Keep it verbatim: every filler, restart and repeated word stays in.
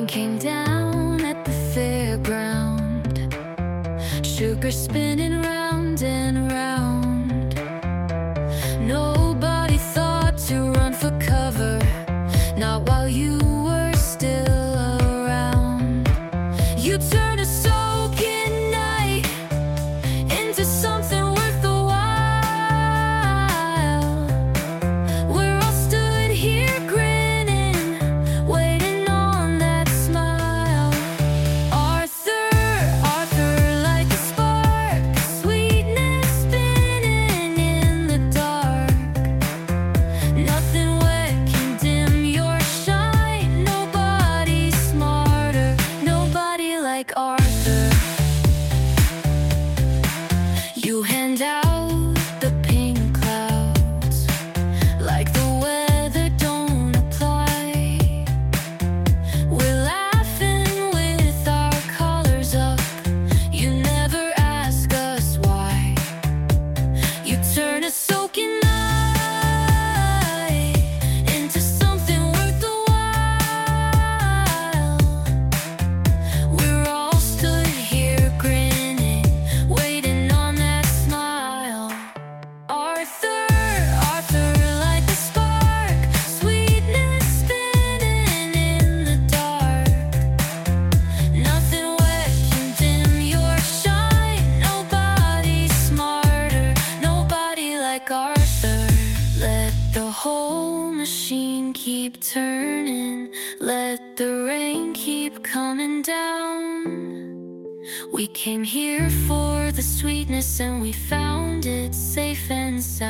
came down at the fairground, sugar spinning round and round. Nobody thought to run for cover, not while you were still around. You turned a soaking night into something worth the while. We're all stood here grinning, waiting on that smile. Arthur, Arthur, like a spark, sweetness spinning in the dark. Nothing wet can dim your shine. Nobody smarter, nobody like Arthur. You hand out the pink clouds like the weather don't apply. We're laughing with our collars up. You never ask us why. You turn a soaking night into something worth the while. We're all stood here grinning, waiting on that smile. Arthur, Arthur, like a spark, sweetness spinning in the dark. Nothing wet can dim your shine. Nobody smarter, nobody like Arthur. Let the whole machine keep turning, let the rain keep coming down. We came here for the sweetness and we found it safe and sound.